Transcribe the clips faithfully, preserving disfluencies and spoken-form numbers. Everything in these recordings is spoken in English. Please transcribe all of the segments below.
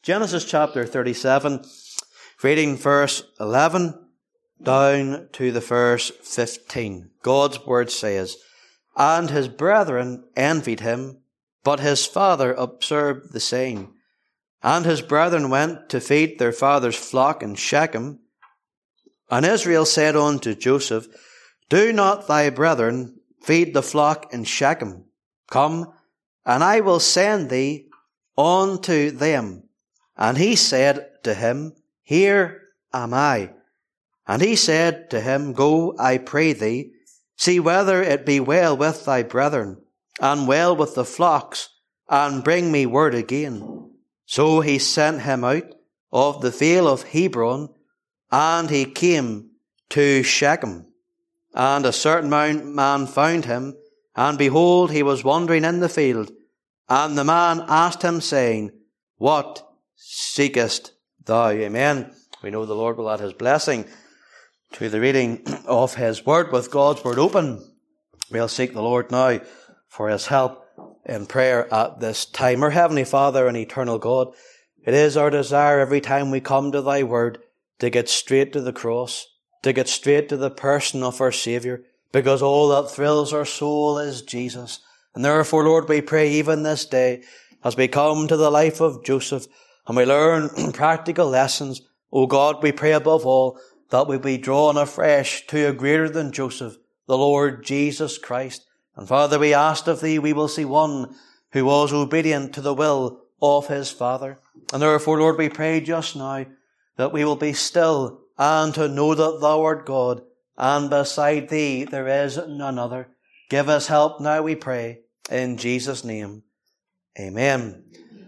Genesis chapter thirty-seven, reading verse eleven down to the verse fifteen. God's word says, "And his brethren envied him, but his father observed the same. And his brethren went to feed their father's flock in Shechem. And Israel said unto Joseph, Do not thy brethren feed the flock in Shechem? Come, and I will send thee unto them. And he said to him, Here am I. And he said to him, Go, I pray thee, see whether it be well with thy brethren, and well with the flocks, and bring me word again. So he sent him out of the vale of Hebron, and he came to Shechem. And a certain man found him, and behold, he was wandering in the field. And the man asked him, saying, What seekest thou? Amen. We know the Lord will add his blessing to the reading of his word. With God's word open, we'll seek the Lord now for his help in prayer at this time. Our Heavenly Father and eternal God, it is our desire every time we come to thy word to get straight to the cross, to get straight to the person of our Saviour, because all that thrills our soul is Jesus. And therefore, Lord, we pray even this day, as we come to the life of Joseph, and we learn practical lessons, O God, we pray above all that we be drawn afresh to a greater than Joseph, the Lord Jesus Christ. And Father, we ask of thee, we will see one who was obedient to the will of his Father. And therefore, Lord, we pray just now that we will be still and to know that thou art God, and beside thee there is none other. Give us help now, we pray, in Jesus' name. Amen.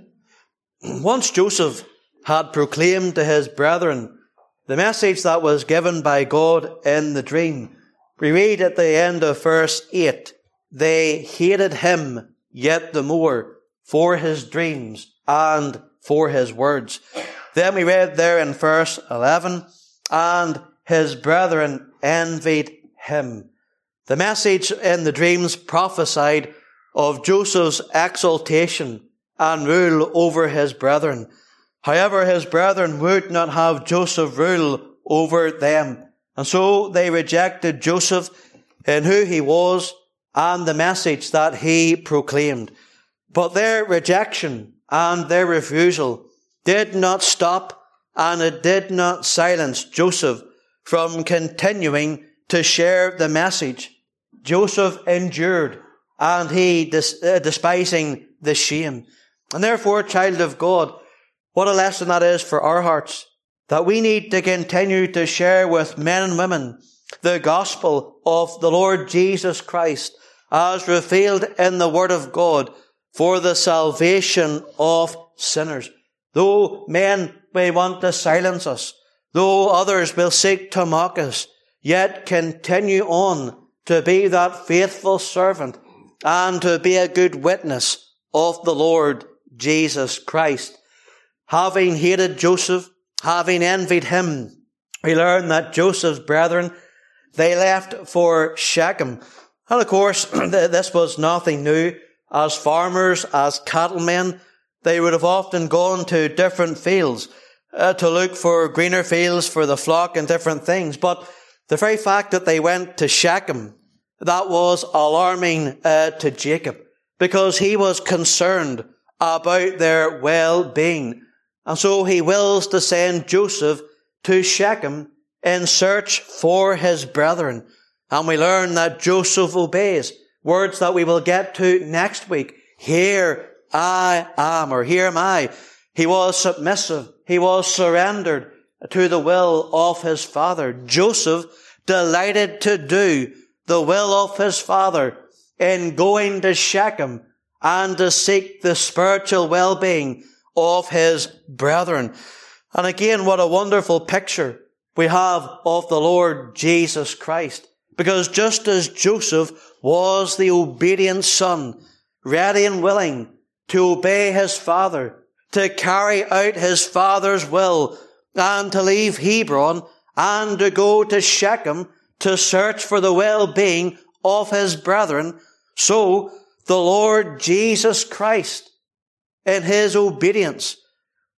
Once Joseph had proclaimed to his brethren the message that was given by God in the dream, we read at the end of verse eight, They hated him yet the more for his dreams and for his words. Then we read there in verse eleven, And his brethren envied him. The message in the dreams prophesied of Joseph's exaltation and rule over his brethren. However, his brethren would not have Joseph rule over them. And so they rejected Joseph in who he was and the message that he proclaimed. But their rejection and their refusal did not stop, and it did not silence Joseph from continuing to share the message. Joseph endured, and he dis- uh, despising the shame. And therefore, child of God, what a lesson that is for our hearts, that we need to continue to share with men and women the gospel of the Lord Jesus Christ as revealed in the Word of God for the salvation of sinners. Though men may want to silence us, though others will seek to mock us, yet continue on to be that faithful servant and to be a good witness of the Lord Jesus Christ. Having hated Joseph, having envied him, we learn that Joseph's brethren, they left for Shechem. And of course, this was nothing new. As farmers, as cattlemen, they would have often gone to different fields uh, to look for greener fields for the flock and different things. But the very fact that they went to Shechem, that was alarming uh, to Jacob, because he was concerned about their well-being. And so he wills to send Joseph to Shechem in search for his brethren. And we learn that Joseph obeys, words that we will get to next week. Here I am, or here am I. He was submissive. He was surrendered to the will of his father. Joseph delighted to do the will of his father in going to Shechem and to seek the spiritual well-being of his brethren. And again, what a wonderful picture we have of the Lord Jesus Christ. Because just as Joseph was the obedient son, ready and willing to obey his father, to carry out his father's will, and to leave Hebron, and to go to Shechem to search for the well-being of his brethren, so the Lord Jesus Christ, in his obedience,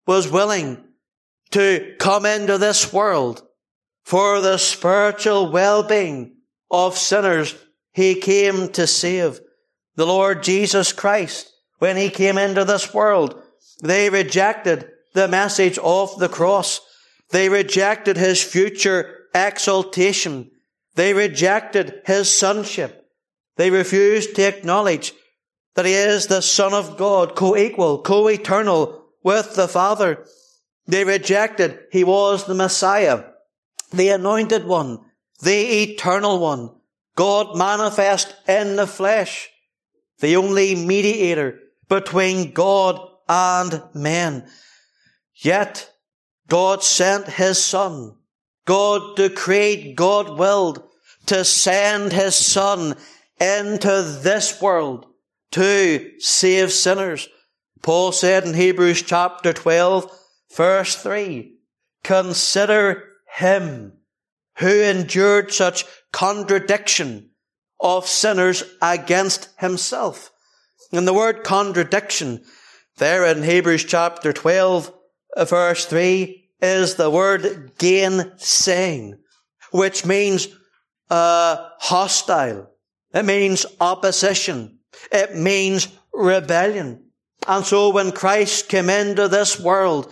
was willing to come into this world for the spiritual well-being of sinners he came to save. The Lord Jesus Christ, when he came into this world, they rejected the message of the cross. They rejected his future exaltation. They rejected his sonship. They refused to acknowledge that he is the Son of God, co-equal, co-eternal with the Father. They rejected he was the Messiah, the anointed one, the eternal one, God manifest in the flesh, the only mediator between God and men. Yet God sent his Son. God decreed, God willed to send his Son into this world to save sinners. Paul said in Hebrews chapter twelve, verse three, consider him who endured such contradiction of sinners against himself. And the word contradiction there in Hebrews chapter twelve, verse three, is the word gainsaying, which means uh, hostile. It means opposition. It means rebellion. And so when Christ came into this world,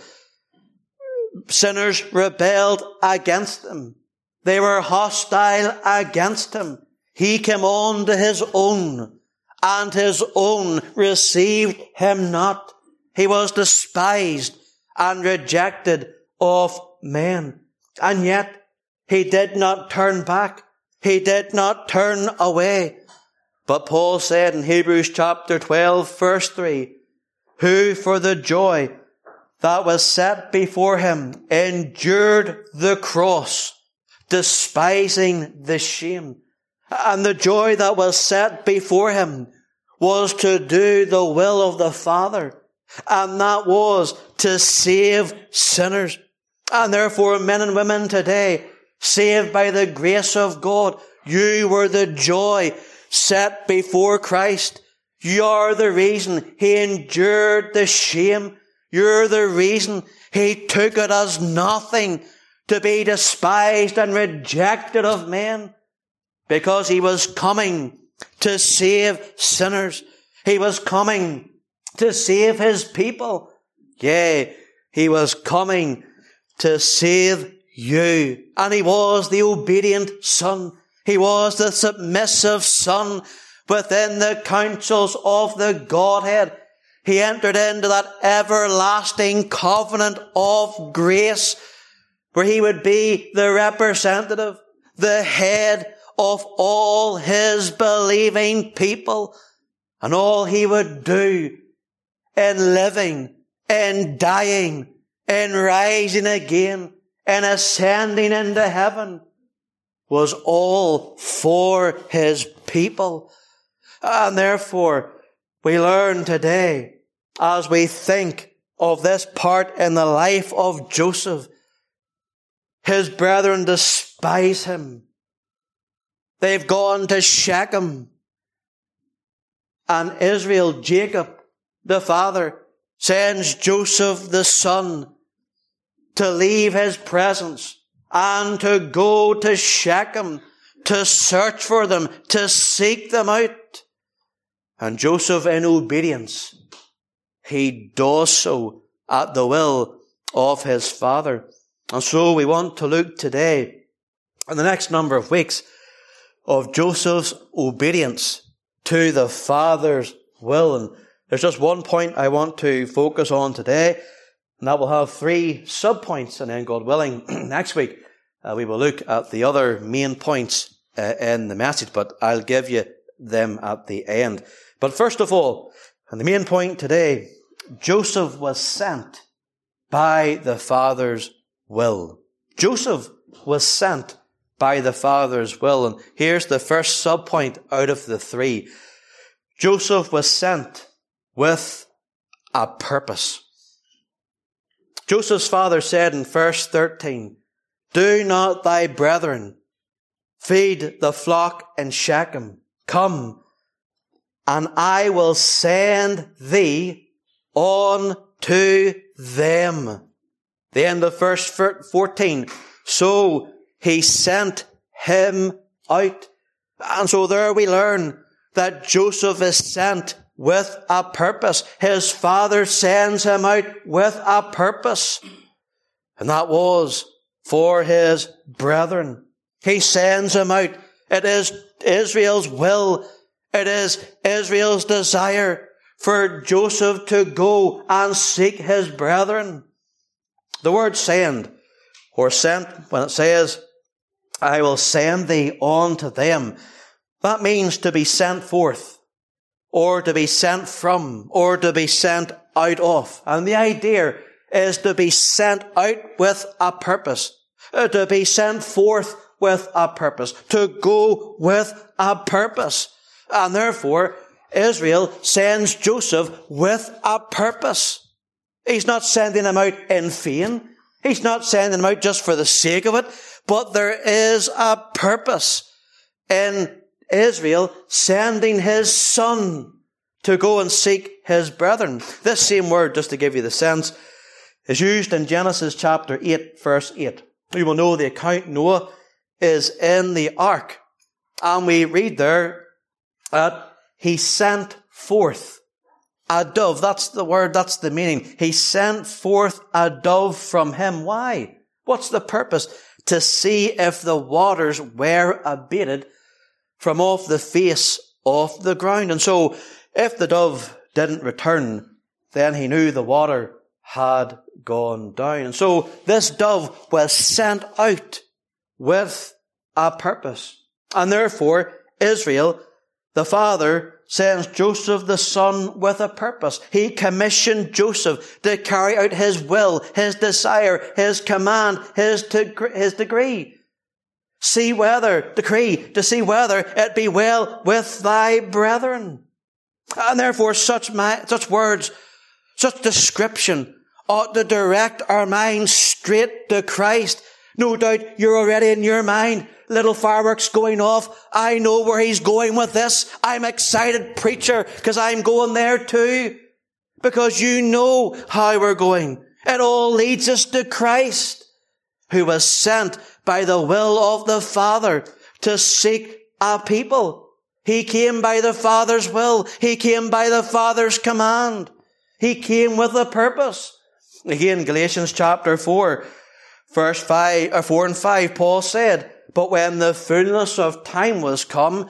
sinners rebelled against him. They were hostile against him. He came on to his own, and his own received him not. He was despised and rejected of men. And yet he did not turn back. He did not turn away. But Paul said in Hebrews chapter twelve, verse three, who for the joy that was set before him endured the cross, despising the shame. And the joy that was set before him was to do the will of the Father, and that was to save sinners. And therefore, men and women today, saved by the grace of God, you were the joy set before Christ. You are the reason he endured the shame. You're the reason he took it as nothing to be despised and rejected of men, because he was coming to save sinners. He was coming to save his people. Yea, he was coming to save you. And he was the obedient Son. He was the submissive Son within the counsels of the Godhead. He entered into that everlasting covenant of grace where he would be the representative, the head of all his believing people. And all he would do in living, in dying, in rising again, in ascending into heaven was all for his people. And therefore, we learn today, as we think of this part in the life of Joseph, his brethren despise him. They've gone to Shechem. And Israel, Jacob, the father, sends Joseph, the son, to leave his presence and to go to Shechem, to search for them, to seek them out. And Joseph, in obedience, he does so at the will of his father. And so we want to look today, in the next number of weeks, of Joseph's obedience to the Father's will. And there's just one point I want to focus on today, and that will have three sub-points, and then God willing, next week uh, we will look at the other main points uh, in the message, but I'll give you them at the end. But first of all, and the main point today, Joseph was sent by the Father's will. Joseph was sent by the Father's will. And here's the first sub-point out of the three. Joseph was sent with a purpose. Joseph's father said in verse thirteen, do not thy brethren feed the flock in Shechem? Come, and I will send thee on to them. The end of verse fourteen. So he sent him out. And so there we learn that Joseph is sent with a purpose. His father sends him out with a purpose. And that was for his brethren. He sends him out. It is Israel's will. It is Israel's desire for Joseph to go and seek his brethren. The word send or sent, when it says, I will send thee on to them, that means to be sent forth, or to be sent from, or to be sent out of. And the idea is to be sent out with a purpose, to be sent forth with a purpose, to go with a purpose. And therefore, Israel sends Joseph with a purpose. He's not sending him out in vain. He's not sending him out just for the sake of it, but there is a purpose in Israel sending his son to go and seek his brethren. This same word, just to give you the sense, is used in Genesis chapter eight, verse eight. You will know the account Noah is in the ark. And we read there that he sent forth a dove. That's the word, that's the meaning. He sent forth a dove from him. Why? What's the purpose? To see if the waters were abated from off the face of the ground. And so, if the dove didn't return, then he knew the water had gone down. And so, this dove was sent out with a purpose. And therefore, Israel, the father, sends Joseph the son with a purpose. He commissioned Joseph to carry out his will, his desire, his command, his, deg- his degree. See whether, decree, to see whether it be well with thy brethren. And therefore such, ma- such words, such description ought to direct our minds straight to Christ. No doubt you're already in your mind, little fireworks going off. I know where he's going with this. I'm excited, preacher, because I'm going there too. Because you know how we're going. It all leads us to Christ, who was sent by the will of the Father to seek a people. He came by the Father's will. He came by the Father's command. He came with a purpose. Again, Galatians chapter four, verse five, or four and five, Paul said, but when the fullness of time was come,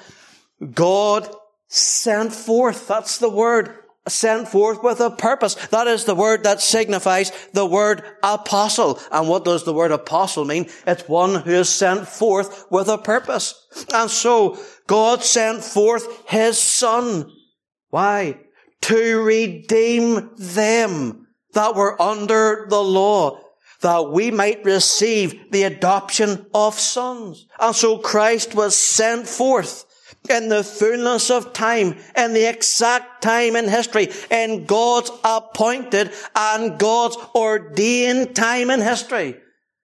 God sent forth. That's the word. Sent forth with a purpose. That is the word that signifies the word apostle. And what does the word apostle mean? It's one who is sent forth with a purpose. And so, God sent forth his son. Why? To redeem them that were under the law, that we might receive the adoption of sons. And so Christ was sent forth in the fullness of time, in the exact time in history, in God's appointed and God's ordained time in history.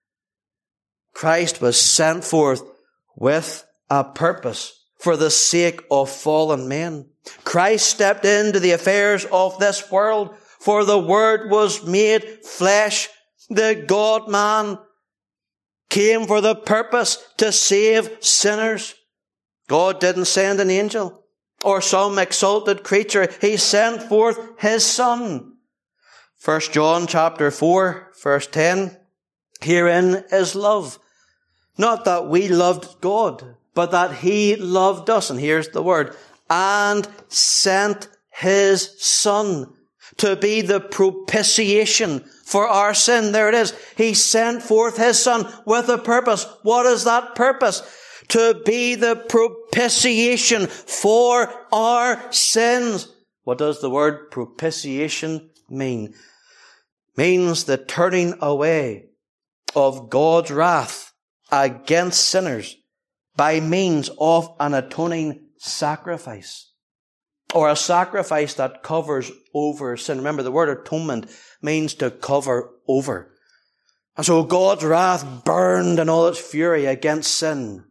Christ was sent forth with a purpose for the sake of fallen men. Christ stepped into the affairs of this world, for the Word was made flesh. The God-man came for the purpose to save sinners. God didn't send an angel or some exalted creature. He sent forth his Son. First John chapter four, verse ten. Herein is love. Not that we loved God, but that he loved us. And here's the word. And sent his Son to be the propitiation for our sin. There it is. He sent forth his Son with a purpose. What is that purpose? To be the propitiation for our sins. What does the word propitiation mean? Means the turning away of God's wrath against sinners by means of an atoning sacrifice, or a sacrifice that covers over sin. Remember, the word atonement means to cover over. And so God's wrath burned in all its fury against sin.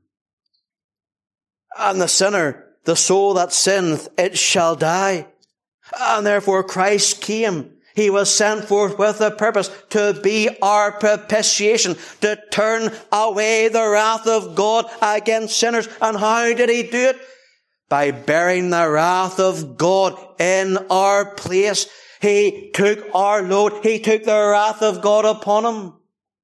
And the sinner, the soul that sinneth, it shall die. And therefore Christ came. He was sent forth with a purpose to be our propitiation, to turn away the wrath of God against sinners. And how did he do it? By bearing the wrath of God in our place. He took our load. He took the wrath of God upon him.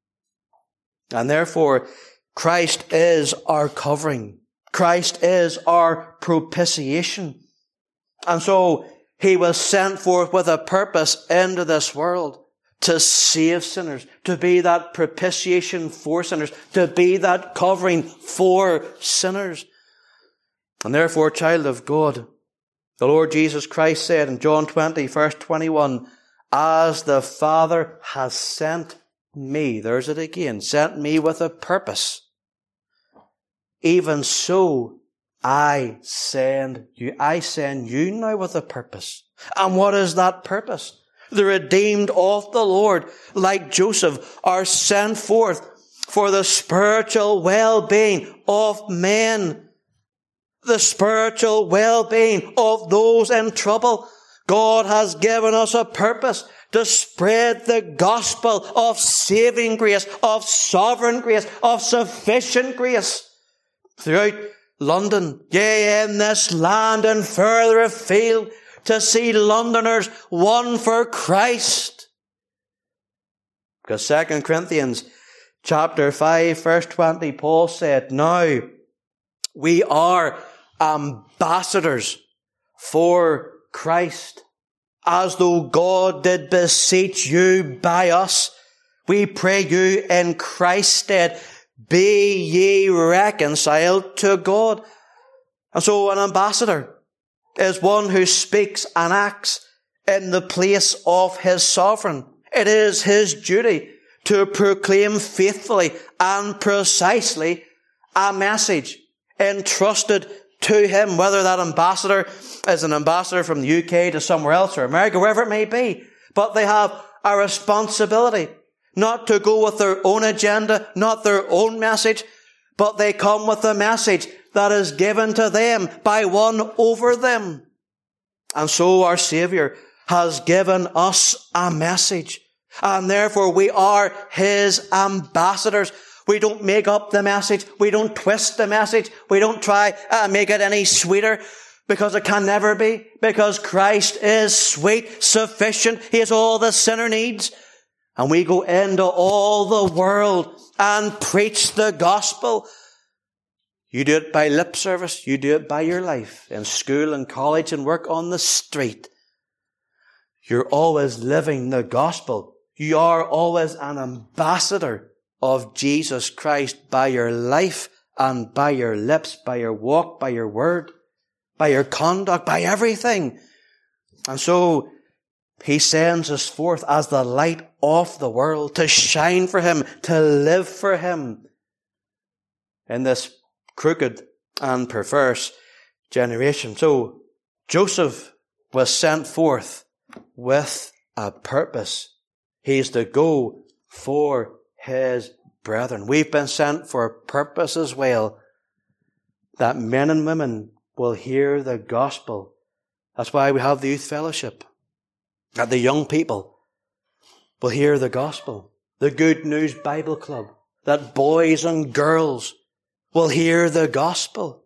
And therefore, Christ is our covering. Christ is our propitiation. And so, he was sent forth with a purpose into this world to save sinners, to be that propitiation for sinners, to be that covering for sinners. And therefore, child of God, the Lord Jesus Christ said in John twenty, verse twenty-one, as the Father has sent me, there's it again, sent me with a purpose, even so I send you. I send you now with a purpose. And what is that purpose? The redeemed of the Lord, like Joseph, are sent forth for the spiritual well-being of men. The spiritual well-being of those in trouble. God has given us a purpose to spread the gospel of saving grace, of sovereign grace, of sufficient grace throughout London, yea, in this land and further afield, to see Londoners won for Christ. Because Second Corinthians chapter five, verse twenty, Paul said, now we are ambassadors for Christ, as though God did beseech you by us. We pray you in Christ's stead, be ye reconciled to God. And so an ambassador is one who speaks and acts in the place of his sovereign. It is his duty to proclaim faithfully and precisely a message entrusted to him, whether that ambassador is an ambassador from the U K to somewhere else or America, wherever it may be. But they have a responsibility not to go with their own agenda, not their own message, but they come with a message that is given to them by one over them. And so our Saviour has given us a message. And therefore we are his ambassadors. We don't make up the message. We don't twist the message. We don't try to make it any sweeter, because it can never be. Because Christ is sweet, sufficient. He is all the sinner needs. And we go into all the world and preach the gospel. You do it by lip service. You do it by your life. In school and college and work on the street. You're always living the gospel. You are always an ambassador of Jesus Christ by your life and by your lips, by your walk, by your word, by your conduct, by everything. And so he sends us forth as the light of the world to shine for him, to live for him in this crooked and perverse generation. So Joseph was sent forth with a purpose. He's to go for his brethren. We've been sent for a purpose as well, that men and women will hear the gospel. That's why we have the youth fellowship. That the young people will hear the gospel. The Good News Bible Club. That boys and girls will hear the gospel.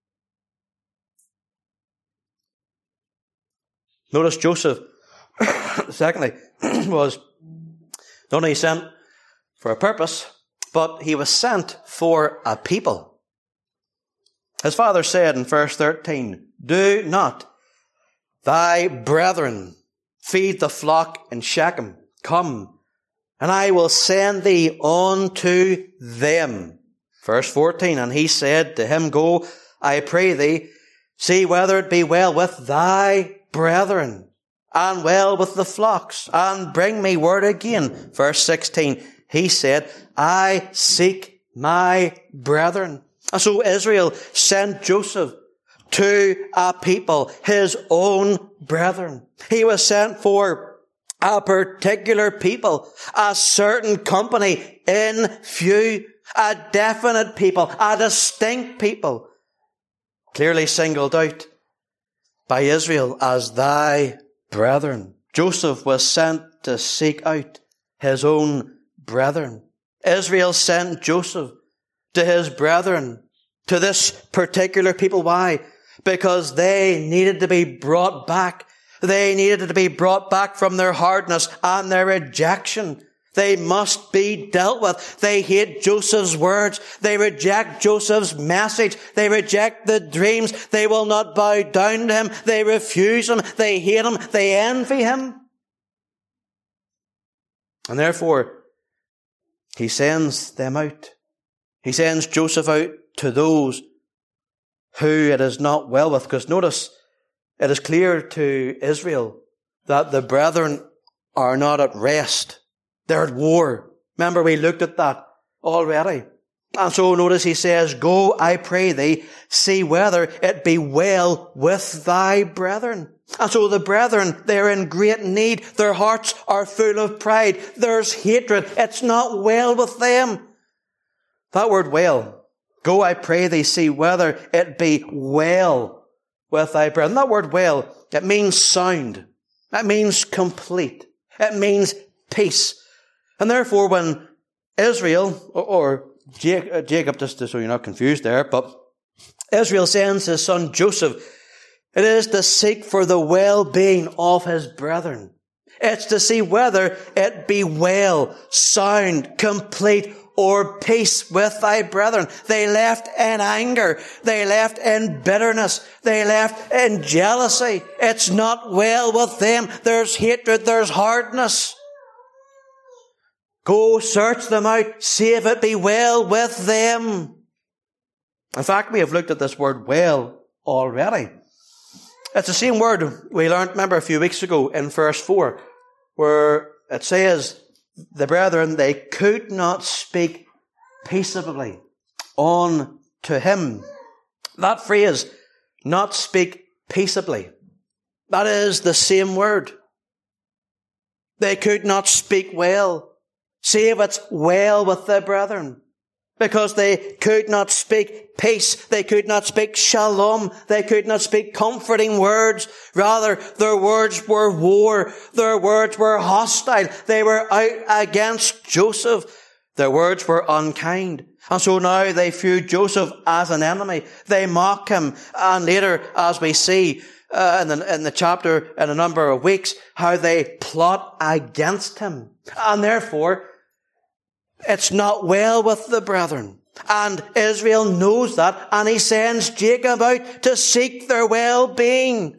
Notice Joseph, secondly, was not only sent for a purpose, but he was sent for a people. His father said in verse thirteen, do not thy brethren feed the flock in Shechem? Come, and I will send thee unto them. Verse fourteen, and he said to him, go, I pray thee, see whether it be well with thy brethren, and well with the flocks, and bring me word again. Verse sixteen, he said, I seek my brethren. And so Israel sent Joseph to a people, his own brethren. He was sent for a particular people, a certain company in few, a definite people, a distinct people, clearly singled out by Israel as thy brethren. Joseph was sent to seek out his own brethren. Israel sent Joseph to his brethren, to this particular people. Why? Because they needed to be brought back. They needed to be brought back from their hardness and their rejection. They must be dealt with. They hate Joseph's words. They reject Joseph's message. They reject the dreams. They will not bow down to him. They refuse him. They hate him. They envy him. And therefore, he sends them out. He sends Joseph out to those who it is not well with. Because notice, it is clear to Israel that the brethren are not at rest. They're at war. Remember, we looked at that already. And so notice he says, "Go, I pray thee, see whether it be well with thy brethren." And so the brethren, they're in great need. Their hearts are full of pride. There's hatred. It's not well with them. That word well, "Go, I pray thee, see whether it be well with thy brethren." That word well, it means sound. It means complete. It means peace. And therefore, when Israel, or, or Jacob, just so you're not confused there, but Israel sends his son Joseph, it is to seek for the well-being of his brethren. It's to see whether it be well, sound, complete, or peace with thy brethren. They left in anger. They left in bitterness. They left in jealousy. It's not well with them. There's hatred. There's hardness. Go search them out. See if it be well with them. In fact, we have looked at this word well already. It's the same word we learned, remember, a few weeks ago in verse four, where it says, the brethren, they could not speak peaceably unto him. That phrase, not speak peaceably, that is the same word. They could not speak well. See if it's well with their brethren. Because they could not speak peace. They could not speak shalom. They could not speak comforting words. Rather, their words were war. Their words were hostile. They were out against Joseph. Their words were unkind. And so now they view Joseph as an enemy. They mock him. And later, as we see uh, in, the, in the chapter in a number of weeks, how they plot against him. And therefore, it's not well with the brethren. And Israel knows that, and he sends Jacob out to seek their well-being.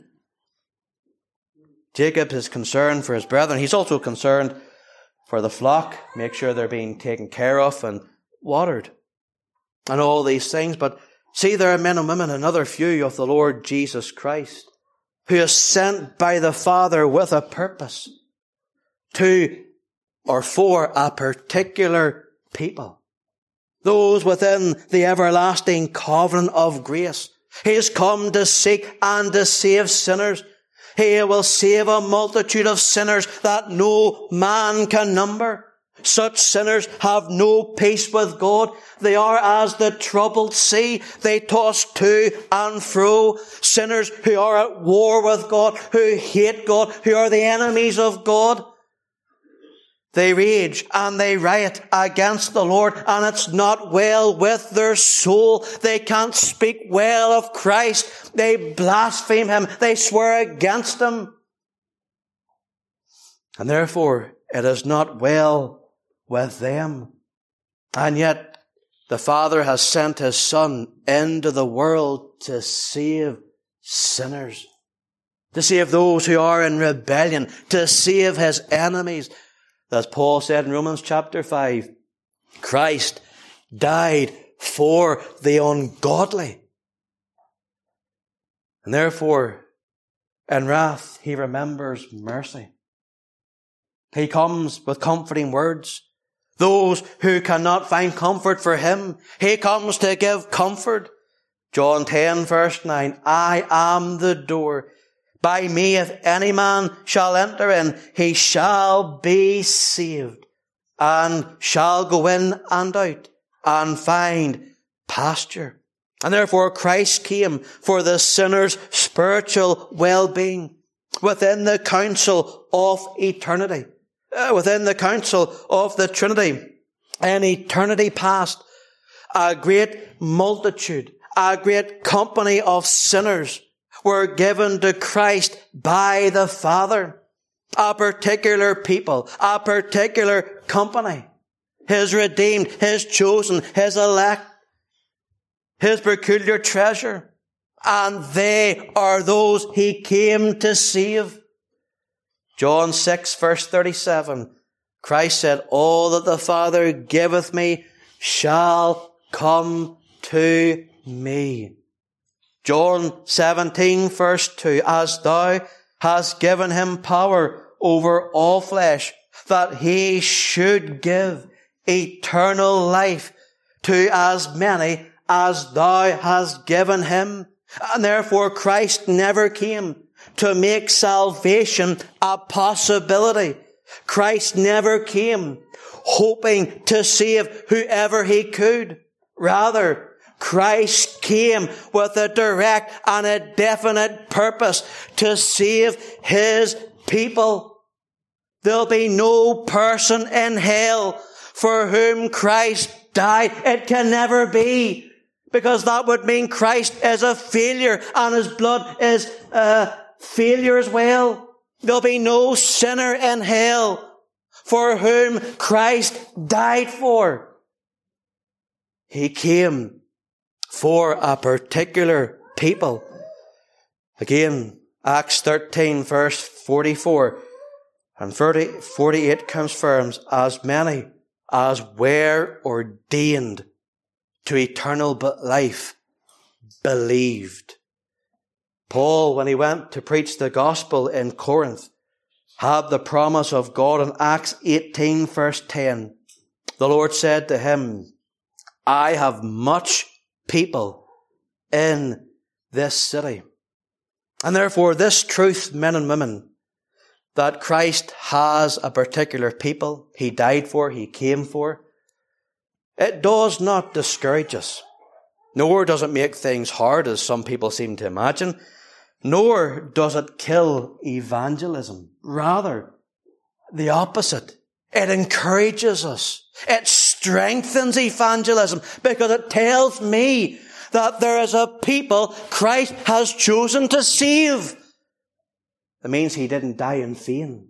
Jacob is concerned for his brethren. He's also concerned for the flock, make sure they're being taken care of and watered, and all these things. But see, there are men and women, another few of the Lord Jesus Christ, who is sent by the Father with a purpose to or for a particular people. Those within the everlasting covenant of grace. He has come to seek and to save sinners. He will save a multitude of sinners that no man can number. Such sinners have no peace with God. They are as the troubled sea. They toss to and fro. Sinners who are at war with God, who hate God, who are the enemies of God. They rage and they riot against the Lord, and it's not well with their soul. They can't speak well of Christ. They blaspheme him. They swear against him. And therefore, it is not well with them. And yet, the Father has sent his Son into the world to save sinners, to save those who are in rebellion, to save his enemies. As Paul said in Romans chapter five, Christ died for the ungodly. And therefore, in wrath, he remembers mercy. He comes with comforting words. Those who cannot find comfort for him, he comes to give comfort. John ten verse nine, I am the door. By me, if any man shall enter in, he shall be saved, and shall go in and out, and find pasture. And therefore Christ came for the sinner's spiritual well-being. within the council of eternity, uh, within the council of the Trinity. In eternity past, a great multitude, a great company of sinners were given to Christ by the Father. A particular people, a particular company. His redeemed, His chosen, His elect, His peculiar treasure. And they are those He came to save. John six verse thirty-seven. Christ said, all that the Father giveth me shall come to me. John seventeen verse two. As thou hast given Him power over all flesh, that He should give eternal life to as many as thou hast given Him. And therefore Christ never came to make salvation a possibility. Christ never came hoping to save whoever He could. Rather, Christ came with a direct and a definite purpose to save His people. There'll be no person in hell for whom Christ died. It can never be, because that would mean Christ is a failure and His blood is a failure as well. There'll be no sinner in hell for whom Christ died for. He came for a particular people. Again, Acts thirteen verse forty-four and forty-eight confirms, as many as were ordained to eternal life believed. Paul, when he went to preach the gospel in Corinth, had the promise of God in Acts eighteen verse ten. The Lord said to him, I have much people in this city. And therefore this truth, men and women, that Christ has a particular people He died for, He came for, it does not discourage us. Nor does it make things hard, as some people seem to imagine. Nor does it kill evangelism. Rather, the opposite. It encourages us. It strengthens evangelism, because it tells me that there is a people Christ has chosen to save. It means He didn't die in vain.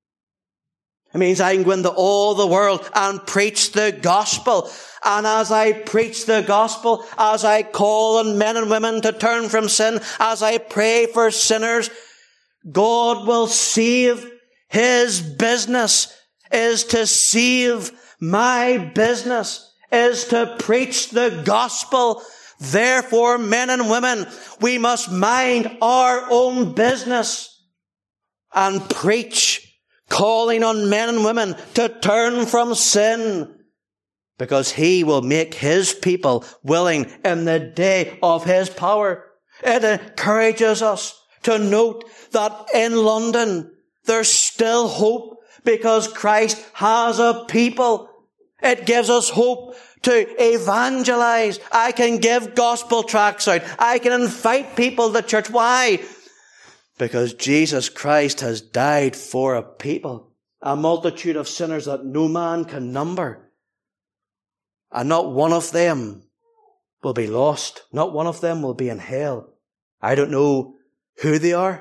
It means I can go into all the world and preach the gospel. And as I preach the gospel, as I call on men and women to turn from sin, as I pray for sinners, God will save. His business is to save. My business is to preach the gospel. Therefore, men and women, we must mind our own business and preach, calling on men and women to turn from sin, because He will make His people willing in the day of His power. It encourages us to note that in London there's still hope, because Christ has a people. It gives us hope to evangelize. I can give gospel tracts out. I can invite people to church. Why? Because Jesus Christ has died for a people, a multitude of sinners that no man can number. And not one of them will be lost. Not one of them will be in hell. I don't know who they are,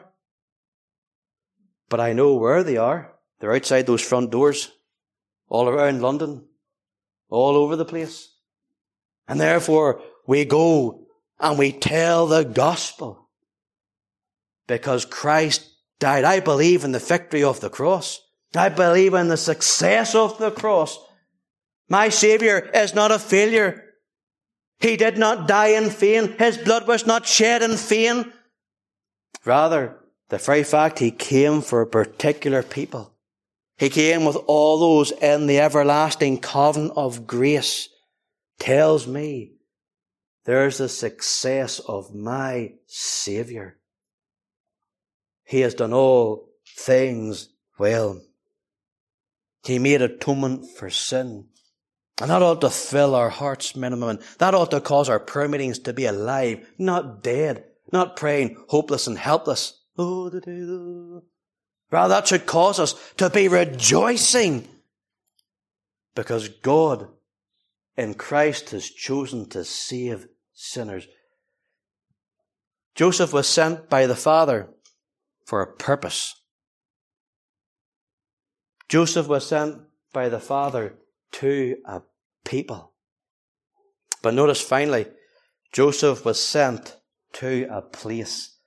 but I know where they are. They're outside those front doors, all around London, all over the place. And therefore, we go and we tell the gospel, because Christ died. I believe in the victory of the cross. I believe in the success of the cross. My Saviour is not a failure. He did not die in vain. His blood was not shed in vain. Rather, the very fact He came for a particular people. He came with all those in the everlasting covenant of grace, tells me there's the success of my Saviour. He has done all things well. He made atonement for sin. And that ought to fill our hearts, men and women. That ought to cause our prayer meetings to be alive, not dead, not praying hopeless and helpless Oh, the day, the... Rather, that should cause us to be rejoicing, because God in Christ has chosen to save sinners. Joseph was sent by the Father for a purpose. Joseph was sent by the Father to a people. But notice finally, Joseph was sent to a place.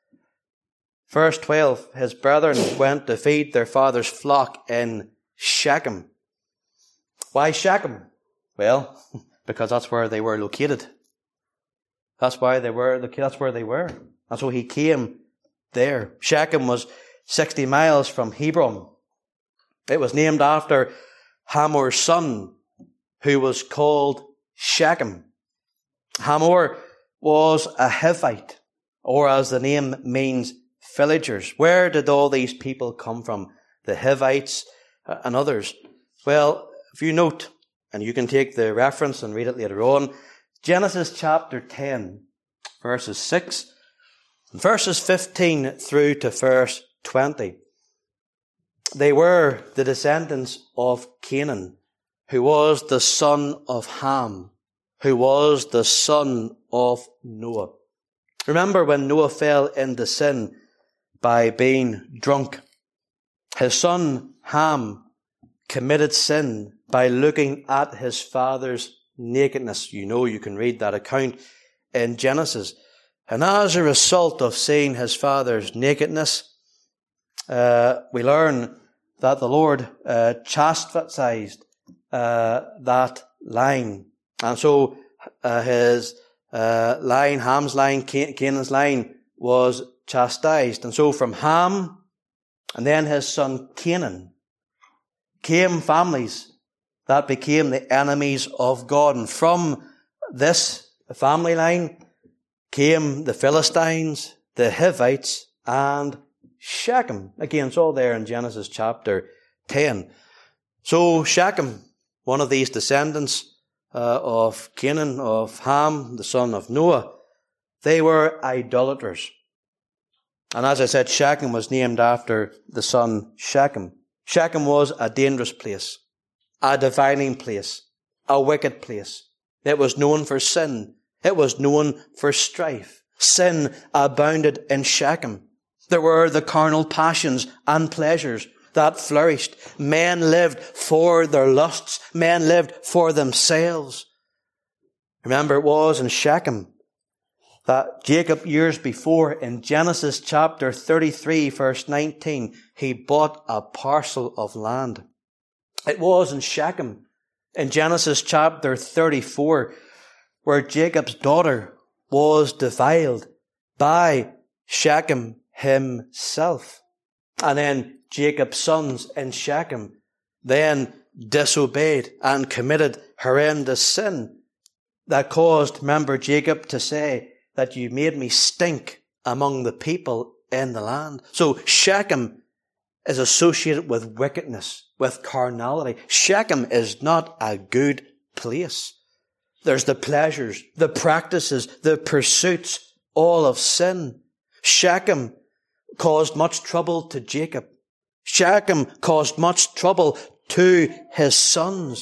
Verse twelve, his brethren went to feed their father's flock in Shechem. Why Shechem? Well, because that's where they were located. That's why they were, that's where they were. And so he came there. Shechem was sixty miles from Hebron. It was named after Hamor's son, who was called Shechem. Hamor was a Hivite, or as the name means, villagers. Where did all these people come from? The Hivites and others. Well, if you note, and you can take the reference and read it later on, Genesis chapter ten, verses six, verses fifteen through to verse twenty. They were the descendants of Canaan, who was the son of Ham, who was the son of Noah. Remember when Noah fell into sin by being drunk? His son Ham committed sin by looking at his father's nakedness. You know, you can read that account in Genesis. And as a result of seeing his father's nakedness, uh, we learn that the Lord uh, chastised uh, that line. And so uh, his uh, line, Ham's line, Can- Canaan's line, was chastised. And so from Ham and then his son Canaan came families that became the enemies of God. And from this family line came the Philistines, the Hivites, and Shechem. Again, it's all there in Genesis chapter ten. So Shechem, one of these descendants uh, of Canaan, of Ham, the son of Noah, they were idolaters. And as I said, Shechem was named after the son Shechem. Shechem was a dangerous place, a defiling place, a wicked place. It was known for sin. It was known for strife. Sin abounded in Shechem. There were the carnal passions and pleasures that flourished. Men lived for their lusts. Men lived for themselves. Remember, it was in Shechem that Jacob, years before, in Genesis chapter thirty-three, verse nineteen, he bought a parcel of land. It was in Shechem, in Genesis chapter thirty-four, where Jacob's daughter was defiled by Shechem himself. And then Jacob's sons in Shechem then disobeyed and committed horrendous sin that caused, remember, Jacob to say that you made me stink among the people in the land. So Shechem is associated with wickedness, with carnality. Shechem is not a good place. There's the pleasures, the practices, the pursuits, all of sin. Shechem caused much trouble to Jacob. Shechem caused much trouble to his sons.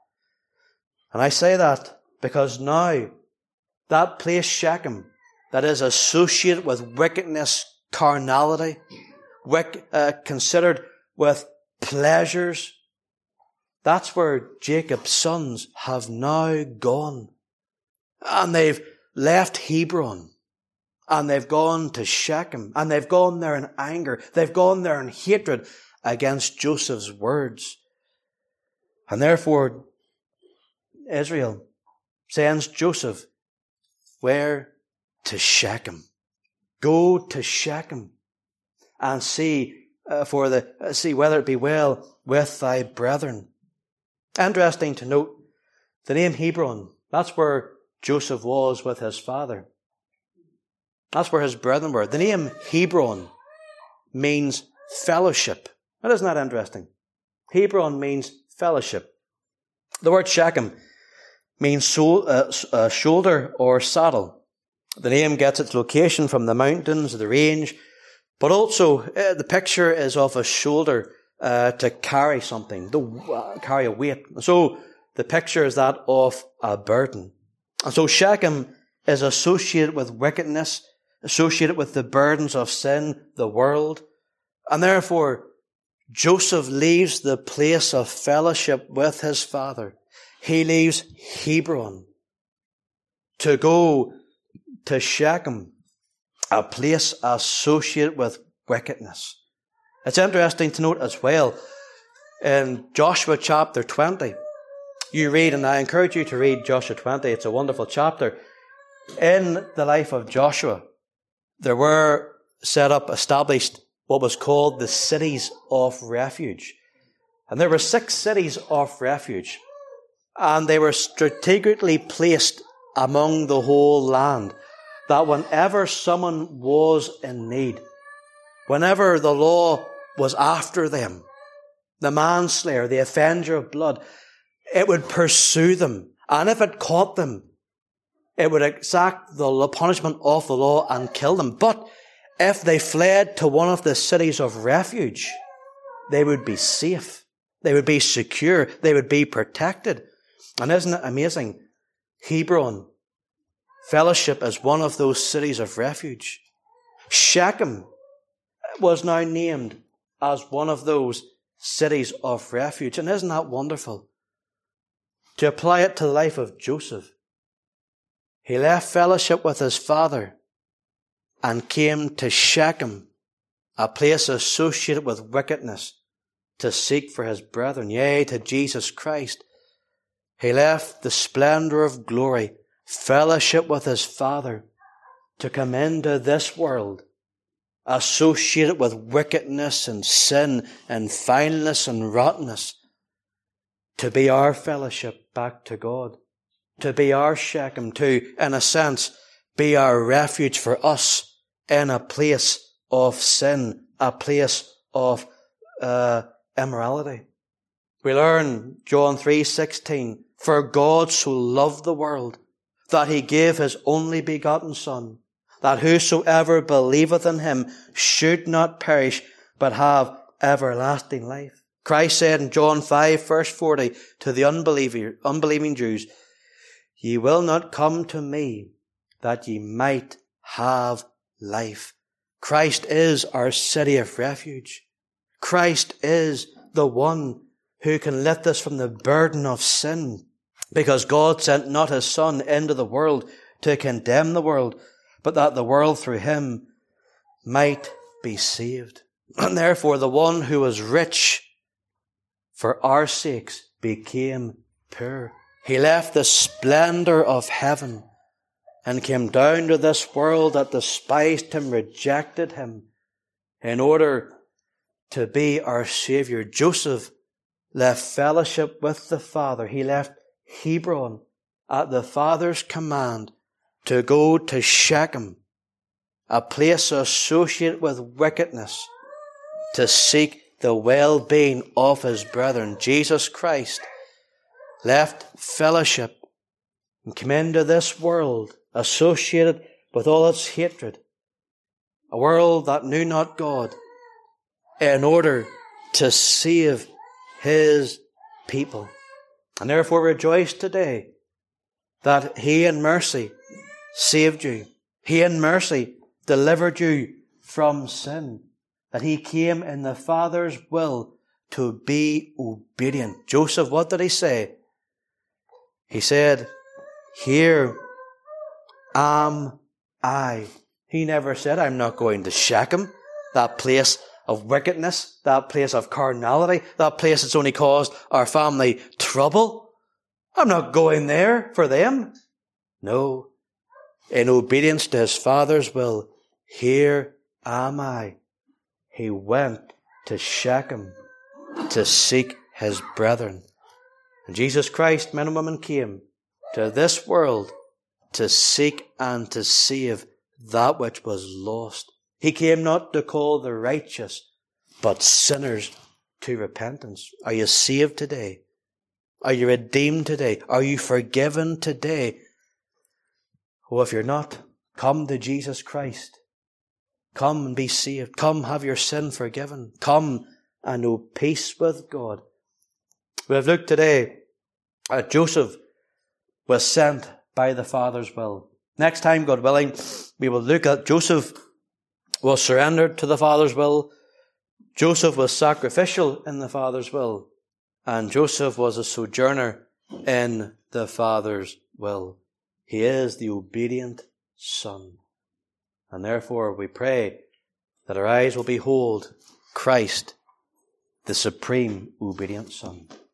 And I say that because now that place Shechem that is associated with wickedness, carnality, wick, uh, considered with pleasures, that's where Jacob's sons have now gone. And they've left Hebron. And they've gone to Shechem. And they've gone there in anger. They've gone there in hatred against Joseph's words. And therefore, Israel sends Joseph where? To Shechem. Go to Shechem and see uh, for the uh, see whether it be well with thy brethren. Interesting to note, the name Hebron, that's where Joseph was with his father. That's where his brethren were. The name Hebron means fellowship. That isn't that interesting? Hebron means fellowship. The word Shechem means so, uh, uh, shoulder or saddle. The name gets its location from the mountains, the range, But also, uh, the picture is of a shoulder uh, to carry something, to uh, carry a weight. So the picture is that of a burden. And so Shechem is associated with wickedness, associated with the burdens of sin, the world. And therefore, Joseph leaves the place of fellowship with his father. He leaves Hebron to go to Shechem, a place associated with wickedness. It's interesting to note as well, in Joshua chapter twenty, you read, and I encourage you to read Joshua twenty, it's a wonderful chapter. In the life of Joshua, there were set up, established, what was called the cities of refuge. And there were six cities of refuge. And they were strategically placed among the whole land, that whenever someone was in need, whenever the law was after them, the manslayer, the avenger of blood, it would pursue them. And if it caught them, it would exact the punishment of the law and kill them. But if they fled to one of the cities of refuge, they would be safe. They would be secure. They would be protected. And isn't it amazing? Hebron, fellowship is one of those cities of refuge. Shechem was now named as one of those cities of refuge. And isn't that wonderful? To apply it to the life of Joseph, he left fellowship with his father and came to Shechem, a place associated with wickedness, to seek for his brethren, yea, to Jesus Christ. He left the splendor of glory, fellowship with his father, to come into this world, associated with wickedness and sin and vileness and rottenness, to be our fellowship back to God, to be our Shechem, to, in a sense, be our refuge for us in a place of sin, a place of uh, immorality. We learn John three sixteen, for God so loved the world that he gave his only begotten Son, that whosoever believeth in him should not perish, but have everlasting life. Christ said in John five verse forty to the unbeliever, unbelieving Jews, ye will not come to me that ye might have life. Christ is our city of refuge. Christ is the one who can lift us from the burden of sin, because God sent not his Son into the world to condemn the world, but that the world through him might be saved. And therefore the one who was rich for our sakes became poor. He left the splendor of heaven and came down to this world that despised him, rejected him, in order to be our Savior. Joseph left fellowship with the Father. He left Hebron at the Father's command to go to Shechem, a place associated with wickedness, to seek the well-being of his brethren. Jesus Christ left fellowship and came into this world associated with all its hatred, a world that knew not God, in order to save his people. And therefore rejoice today that he in mercy saved you. He in mercy delivered you from sin. That he came in the Father's will to be obedient. Joseph, what did he say? He said, here am I. He never said, I'm not going to Shechem, that place of wickedness, that place of carnality, that place that's only caused our family trouble. I'm not going there for them. No. In obedience to his Father's will, here am I. He went to Shechem to seek his brethren. And Jesus Christ, men and women, came to this world to seek and to save that which was lost. He came not to call the righteous, but sinners to repentance. Are you saved today? Are you redeemed today? Are you forgiven today? Oh, if you're not, come to Jesus Christ. Come and be saved. Come, have your sin forgiven. Come and know peace with God. We have looked today at Joseph was sent by the Father's will. Next time, God willing, we will look at Joseph was surrendered to the Father's will. Joseph was sacrificial in the Father's will. And Joseph was a sojourner in the Father's will. He is the obedient Son. And therefore we pray that our eyes will behold Christ, the supreme obedient Son.